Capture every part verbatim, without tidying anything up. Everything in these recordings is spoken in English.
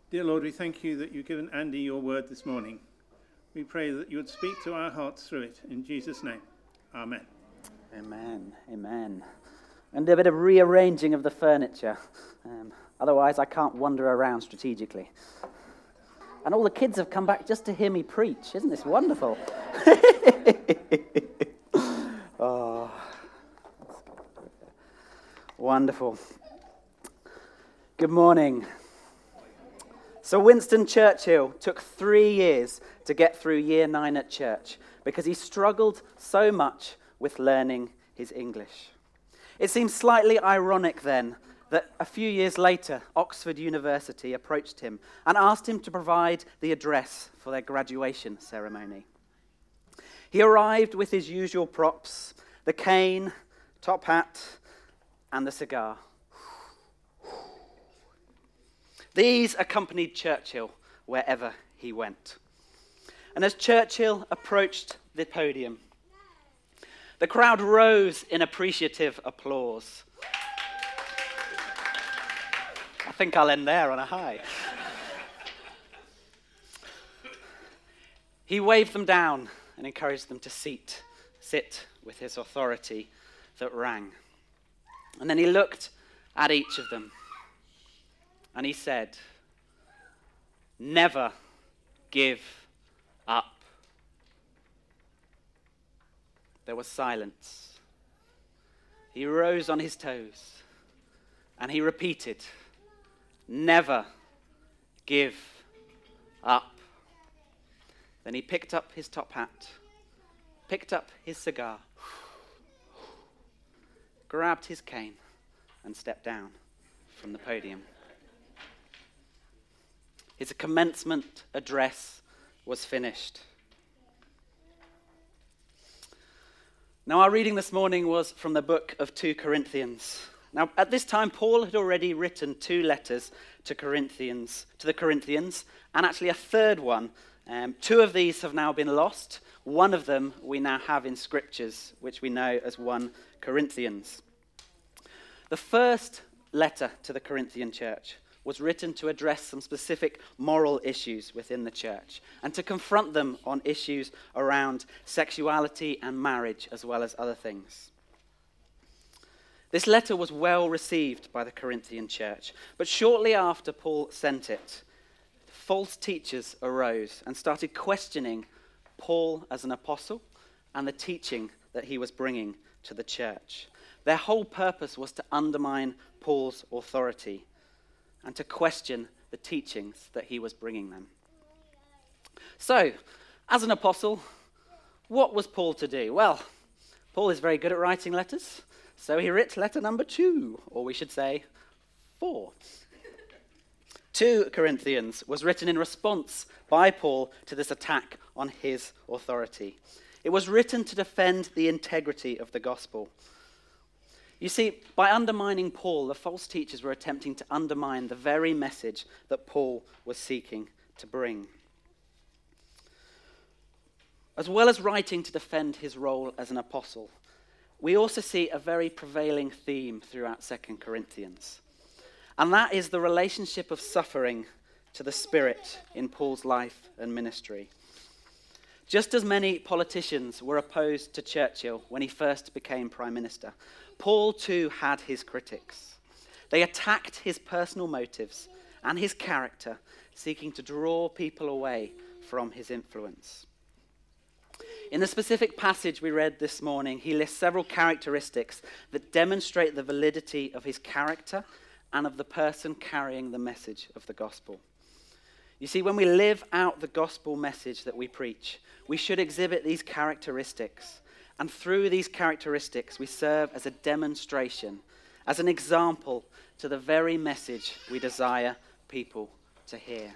Dear Lord, we thank you that you've given Andy your word this morning. We pray that you would speak to our hearts through it. In Jesus' name, amen. Amen, amen. And a bit of rearranging of the furniture. Um, otherwise, I can't wander around strategically. And all the kids have come back just to hear me preach. Isn't this wonderful? Oh, wonderful. Good morning. So Winston Churchill took three years to get through year nine at church because he struggled so much with learning his English. It seems slightly ironic then that a few years later, Oxford University approached him and asked him to provide the address for their graduation ceremony. He arrived with his usual props, the cane, top hat, and the cigar. These accompanied Churchill wherever he went. And as Churchill approached the podium, the crowd rose in appreciative applause. I think I'll end there on a high. He waved them down and encouraged them to seat, sit with his authority that rang. And then he looked at each of them and he said, "Never give up." There was silence. He rose on his toes and he repeated, "Never give up." Then he picked up his top hat, picked up his cigar, grabbed his cane, and stepped down from the podium. His commencement address was finished. Now, our reading this morning was from the book of Second Corinthians. Now, at this time, Paul had already written two letters to Corinthians, to the Corinthians, and actually a third one. Um, two of these have now been lost. One of them we now have in scriptures, which we know as First Corinthians. The first letter to the Corinthian church was written to address some specific moral issues within the church and to confront them on issues around sexuality and marriage, as well as other things. This letter was well received by the Corinthian church, but shortly after Paul sent it, false teachers arose and started questioning Paul as an apostle and the teaching that he was bringing to the church. Their whole purpose was to undermine Paul's authority and to question the teachings that he was bringing them. So, as an apostle, what was Paul to do? Well, Paul is very good at writing letters, so he wrote letter number two, or we should say four. Second Corinthians was written in response by Paul to this attack on his authority. It was written to defend the integrity of the gospel. You see, by undermining Paul, the false teachers were attempting to undermine the very message that Paul was seeking to bring. As well as writing to defend his role as an apostle, we also see a very prevailing theme throughout Second Corinthians. And that is the relationship of suffering to the Spirit in Paul's life and ministry. Just as many politicians were opposed to Churchill when he first became Prime Minister, Paul too had his critics. They attacked his personal motives and his character, seeking to draw people away from his influence. In the specific passage we read this morning, he lists several characteristics that demonstrate the validity of his character and of the person carrying the message of the gospel. You see, when we live out the gospel message that we preach, we should exhibit these characteristics. And through these characteristics, we serve as a demonstration, as an example to the very message we desire people to hear.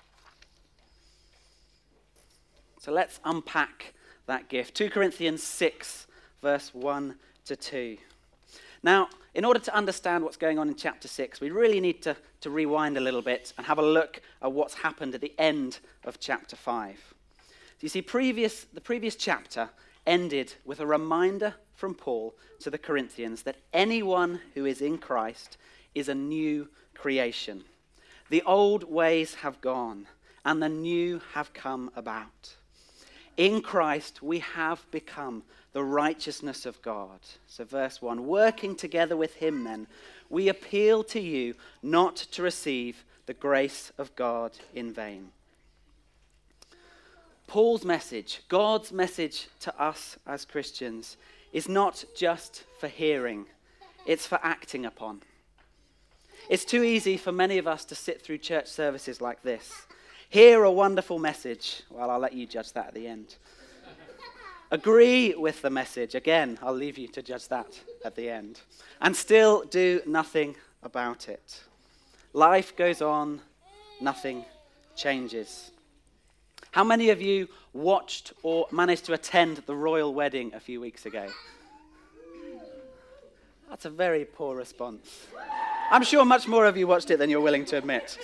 So let's unpack that gift. Second Corinthians six, verse one to two. Now, in order to understand what's going on in chapter six, we really need to, to rewind a little bit and have a look at what's happened at the end of chapter five. So you see, previous, the previous chapter ended with a reminder from Paul to the Corinthians that anyone who is in Christ is a new creation. The old ways have gone, and the new have come about. In Christ, we have become the righteousness of God. So verse one, working together with him then, we appeal to you not to receive the grace of God in vain. Paul's message, God's message to us as Christians, is not just for hearing, it's for acting upon. It's too easy for many of us to sit through church services like this. Hear a wonderful message. Well, I'll let you judge that at the end. Agree with the message. Again, I'll leave you to judge that at the end. And still do nothing about it. Life goes on, nothing changes. How many of you watched or managed to attend the royal wedding a few weeks ago? That's a very poor response. I'm sure much more of you watched it than you're willing to admit.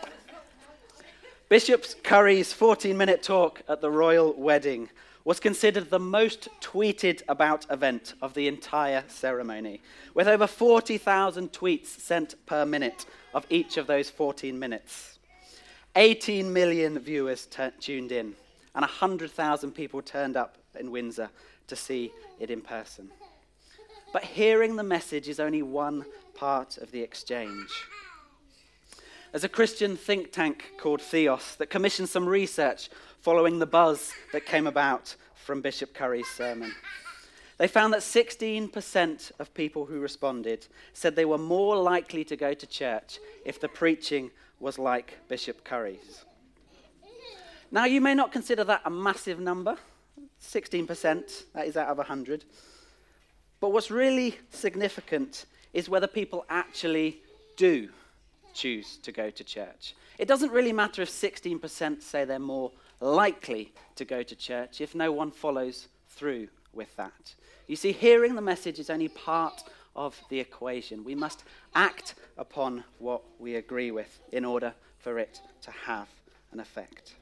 Bishop Curry's fourteen-minute talk at the royal wedding was considered the most tweeted about event of the entire ceremony, with over forty thousand tweets sent per minute of each of those fourteen minutes. eighteen million viewers t- tuned in, and one hundred thousand people turned up in Windsor to see it in person. But hearing the message is only one part of the exchange. There's a Christian think tank called Theos that commissioned some research following the buzz that came about from Bishop Curry's sermon. They found that sixteen percent of people who responded said they were more likely to go to church if the preaching was like Bishop Curry's. Now, you may not consider that a massive number, sixteen percent, that is out of one hundred. But what's really significant is whether people actually do choose to go to church. It doesn't really matter if sixteen percent say they're more likely to go to church if no one follows through with that. You see, hearing the message is only part of the equation. We must act upon what we agree with in order for it to have an effect.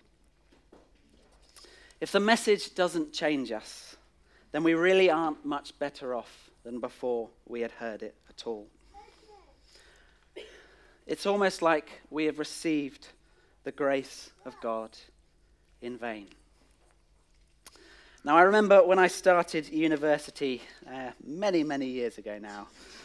If the message doesn't change us, then we really aren't much better off than before we had heard it at all. It's almost like we have received the grace of God in vain. Now, I remember when I started university uh, many, many years ago now.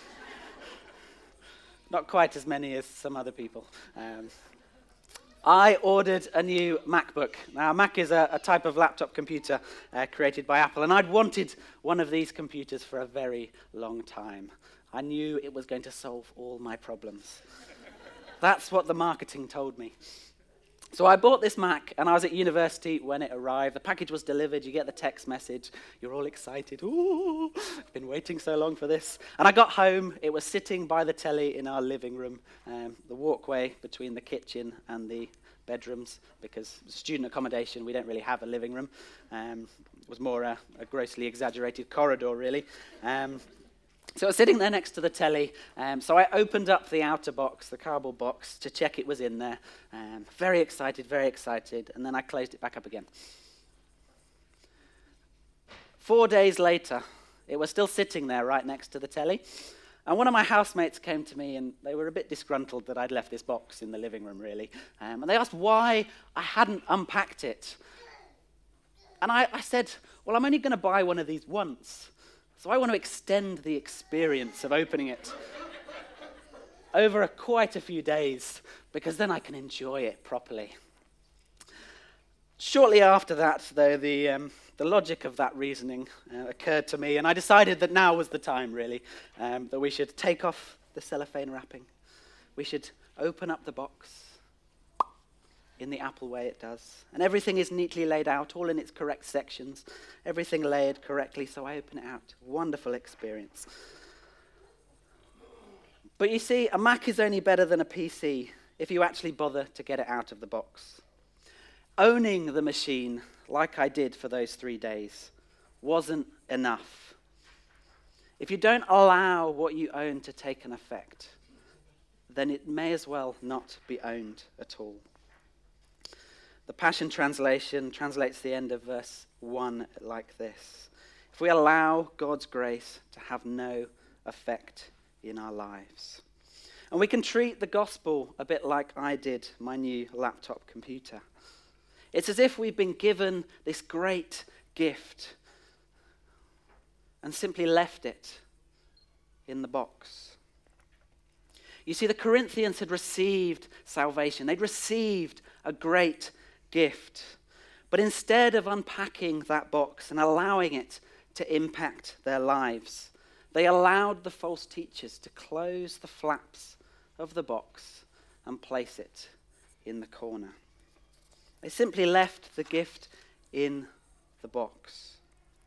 Not quite as many as some other people. Um, I ordered a new MacBook. Now, a Mac is a, a type of laptop computer uh, created by Apple, and I'd wanted one of these computers for a very long time. I knew it was going to solve all my problems. That's what the marketing told me. So I bought this Mac, and I was at university when it arrived. The package was delivered. You get the text message. You're all excited. Ooh, I've been waiting so long for this. And I got home. It was sitting by the telly in our living room, um, the walkway between the kitchen and the bedrooms, because student accommodation, we don't really have a living room. Um, it was more a, a grossly exaggerated corridor, really. Um, So I was sitting there next to the telly, um, so I opened up the outer box, the cardboard box, to check it was in there. Um, very excited, very excited, and then I closed it back up again. Four days later, it was still sitting there right next to the telly, and one of my housemates came to me, and they were a bit disgruntled that I'd left this box in the living room, really. Um, and they asked why I hadn't unpacked it. And I, I said, well, I'm only going to buy one of these once. So I want to extend the experience of opening it over a, quite a few days, because then I can enjoy it properly. Shortly after that, though, the, um, the logic of that reasoning uh, occurred to me, and I decided that now was the time, really, um, that we should take off the cellophane wrapping. We should open up the box in the Apple way it does. And everything is neatly laid out, all in its correct sections, everything layered correctly, so I open it out. Wonderful experience. But you see, a Mac is only better than a P C if you actually bother to get it out of the box. Owning the machine, like I did for those three days, wasn't enough. If you don't allow what you own to take an effect, then it may as well not be owned at all. The Passion Translation translates the end of verse one like this: if we allow God's grace to have no effect in our lives. And we can treat the gospel a bit like I did my new laptop computer. It's as if we've been given this great gift and simply left it in the box. You see, the Corinthians had received salvation. They'd received a great gift. But instead of unpacking that box and allowing it to impact their lives, they allowed the false teachers to close the flaps of the box and place it in the corner. They simply left the gift in the box.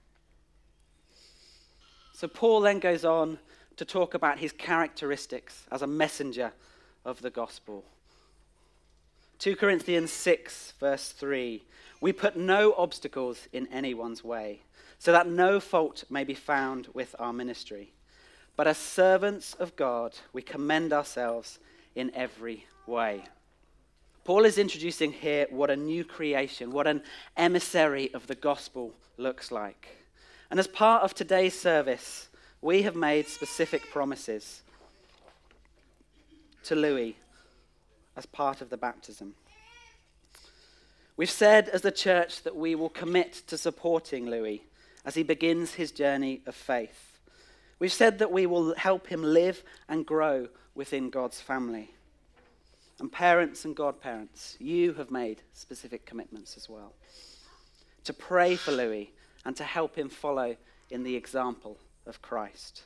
So Paul then goes on to talk about his characteristics as a messenger of the gospel. Second Corinthians six, verse three. We put no obstacles in anyone's way, so that no fault may be found with our ministry. But as servants of God, we commend ourselves in every way. Paul is introducing here what a new creation, what an emissary of the gospel looks like. And as part of today's service, we have made specific promises to Louis as part of the baptism. We've said as the church that we will commit to supporting Louis as he begins his journey of faith. We've said that we will help him live and grow within God's family. And parents and godparents, you have made specific commitments as well. To pray for Louis and to help him follow in the example of Christ.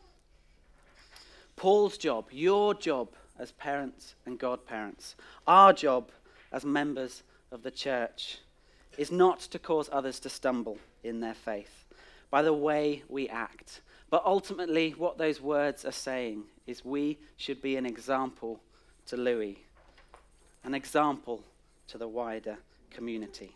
Paul's job, your job as parents and godparents, our job as members of the church, is not to cause others to stumble in their faith by the way we act. But ultimately, what those words are saying is we should be an example to Louis, an example to the wider community.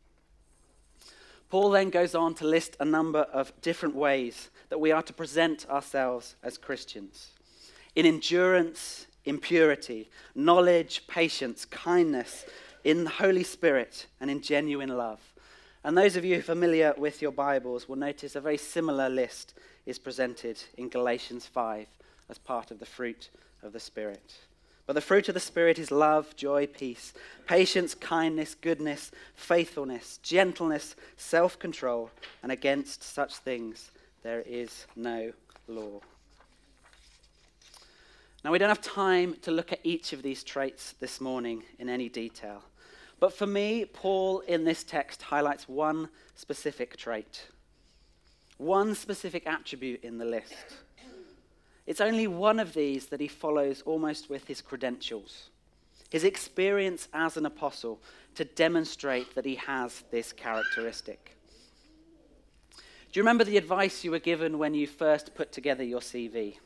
Paul then goes on to list a number of different ways that we are to present ourselves as Christians. In endurance, in purity, knowledge, patience, kindness, in the Holy Spirit, and in genuine love. And those of you familiar with your Bibles will notice a very similar list is presented in Galatians five as part of the fruit of the Spirit. But the fruit of the Spirit is love, joy, peace, patience, kindness, goodness, faithfulness, gentleness, self-control, and against such things there is no law. Now, we don't have time to look at each of these traits this morning in any detail. But for me, Paul in this text highlights one specific trait, one specific attribute in the list. It's only one of these that he follows almost with his credentials, his experience as an apostle, to demonstrate that he has this characteristic. Do you remember the advice you were given when you first put together your C V?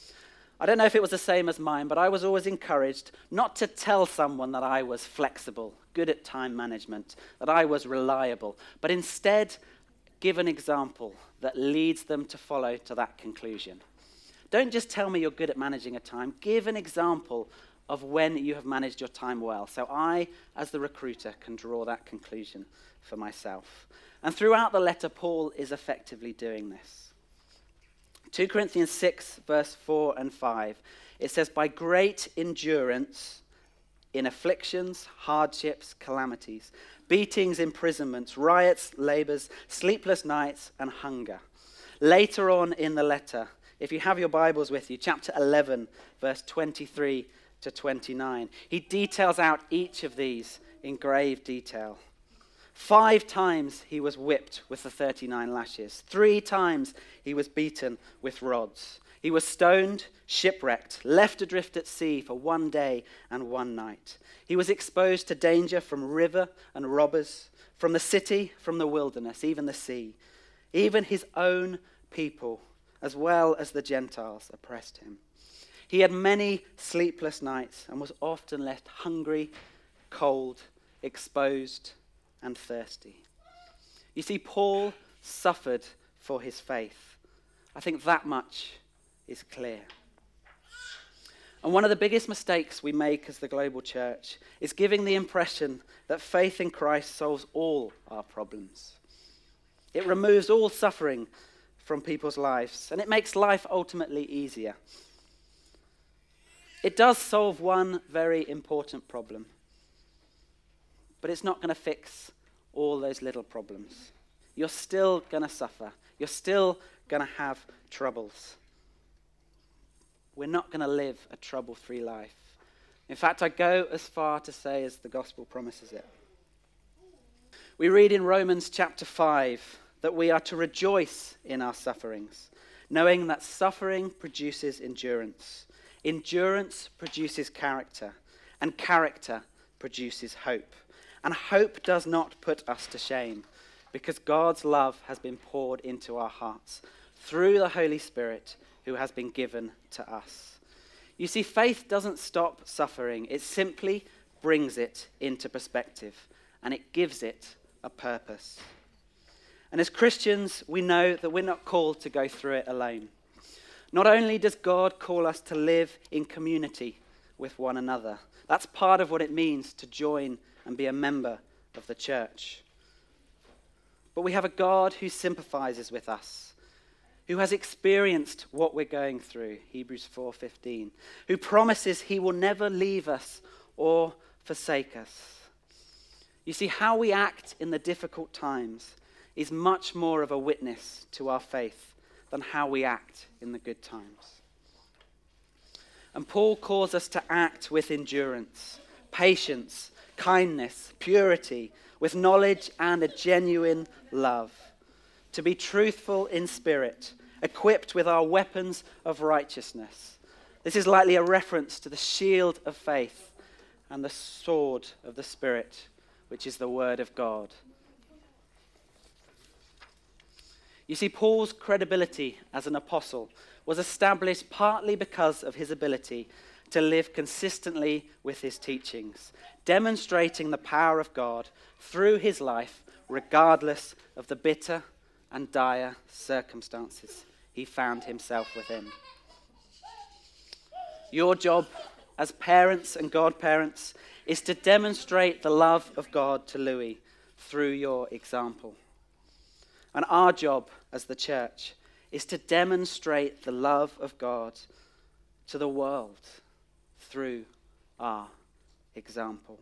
I don't know if it was the same as mine, but I was always encouraged not to tell someone that I was flexible, good at time management, that I was reliable, but instead give an example that leads them to follow to that conclusion. Don't just tell me you're good at managing a time. Give an example of when you have managed your time well, so I, as the recruiter, can draw that conclusion for myself. And throughout the letter, Paul is effectively doing this. Second Corinthians six, verse four and five, it says, by great endurance in afflictions, hardships, calamities, beatings, imprisonments, riots, labors, sleepless nights, and hunger. Later on in the letter, if you have your Bibles with you, chapter eleven, verse twenty-three to twenty-nine, he details out each of these in grave detail. Five times he was whipped with the thirty-nine lashes. Three times he was beaten with rods. He was stoned, shipwrecked, left adrift at sea for one day and one night. He was exposed to danger from river and robbers, from the city, from the wilderness, even the sea. Even his own people, as well as the Gentiles, oppressed him. He had many sleepless nights and was often left hungry, cold, exposed, and thirsty. You see, Paul suffered for his faith. I think that much is clear. And one of the biggest mistakes we make as the global church is giving the impression that faith in Christ solves all our problems. It removes all suffering from people's lives, and it makes life ultimately easier. It does solve one very important problem, but it's not going to fix all those little problems. You're still going to suffer. You're still going to have troubles. We're not going to live a trouble-free life. In fact, I go as far to say as the gospel promises it. We read in Romans chapter five that we are to rejoice in our sufferings, knowing that suffering produces endurance. Endurance produces character, and character produces hope. And hope does not put us to shame, because God's love has been poured into our hearts through the Holy Spirit who has been given to us. You see, faith doesn't stop suffering. It simply brings it into perspective, and it gives it a purpose. And as Christians, we know that we're not called to go through it alone. Not only does God call us to live in community with one another, that's part of what it means to join and be a member of the church. But we have a God who sympathizes with us, who has experienced what we're going through, Hebrews four fifteen, who promises he will never leave us or forsake us. You see, how we act in the difficult times is much more of a witness to our faith than how we act in the good times. And Paul calls us to act with endurance, patience, kindness, purity, with knowledge and a genuine love, to be truthful in spirit, equipped with our weapons of righteousness. This is likely a reference to the shield of faith and the sword of the Spirit, which is the word of God. You see, Paul's credibility as an apostle was established partly because of his ability to live consistently with his teachings, demonstrating the power of God through his life, regardless of the bitter and dire circumstances he found himself within. Your job as parents and godparents is to demonstrate the love of God to Louis through your example. And our job as the church is to demonstrate the love of God to the world through our example.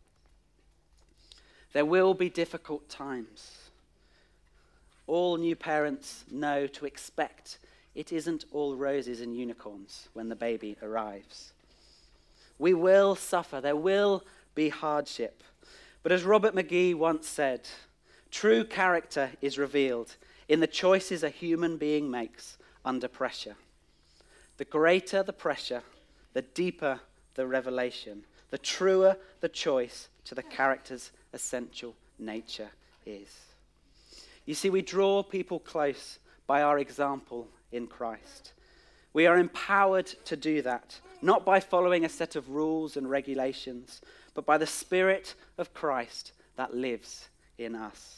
There will be difficult times. All new parents know to expect it isn't all roses and unicorns when the baby arrives. We will suffer. There will be hardship. But as Robert McGee once said, true character is revealed in the choices a human being makes under pressure. The greater the pressure, the deeper the revelation, the truer the choice to the character's essential nature is. You see, we draw people close by our example in Christ. We are empowered to do that, not by following a set of rules and regulations, but by the Spirit of Christ that lives in us.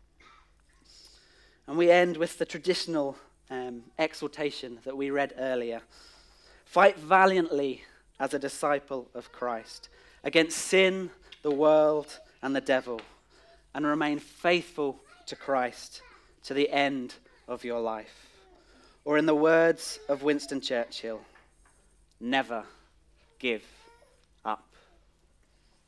And we end with the traditional um, exhortation that we read earlier. Fight valiantly as a disciple of Christ against sin, the world, and the devil, and remain faithful to Christ to the end of your life. Or in the words of Winston Churchill, never give